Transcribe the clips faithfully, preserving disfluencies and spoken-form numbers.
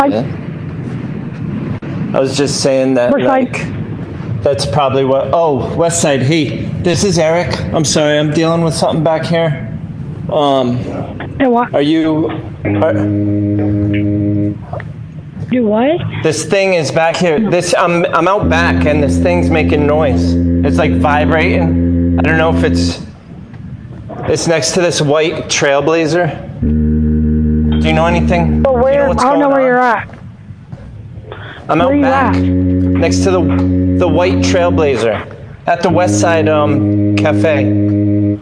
Yeah. I was just saying that, West like, side. that's probably what... Oh, West Side. Hey, this is Eric. I'm sorry, I'm dealing with something back here. Um, Hey, what? are you... Are, Do what? this thing is back here. This I'm, I'm out back, and this thing's making noise. It's, like, vibrating. I don't know if it's... It's next to this white Trailblazer. Do you know anything? So where? Do you know what's I don't know going where on? you're at. I'm Where out you back, at? next to the the white Trailblazer, at the West Side um, Cafe.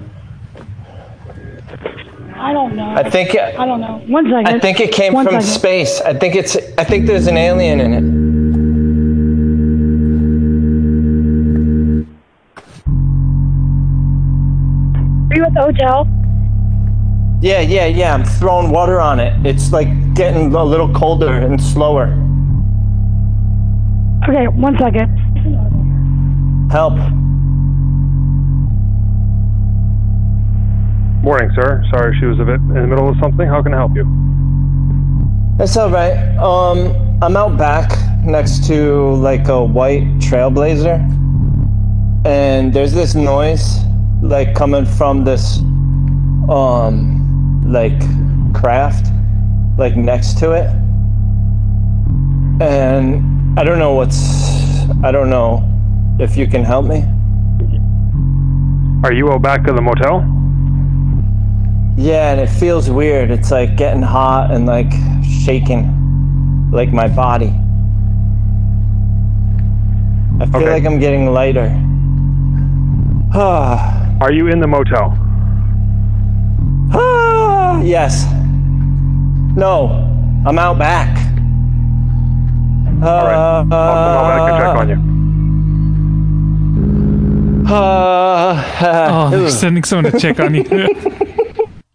I don't know. I think it, I don't know. One second. I think it came One from second. space. I think it's. I think there's an alien in it. Are you at the hotel? Yeah, yeah, yeah. I'm throwing water on it. It's like getting a little colder and slower. Okay, one second. Help. Morning, sir. Sorry she was a bit in the middle of something. How can I help you? That's all right. Um, I'm out back next to like a white Trailblazer, and there's this noise like coming from this um like craft like next to it, and I don't know what's I don't know if you can help me. Are you out back of the motel? Yeah, and it feels weird. It's like getting hot and like shaking, like my body. I feel Okay. like I'm getting lighter. Ah, Are you in the motel? ah, yes. No, I'm out back. Uh, All right. I'll come out back and check on you. Uh, Oh, uh, they're sending someone to check on you.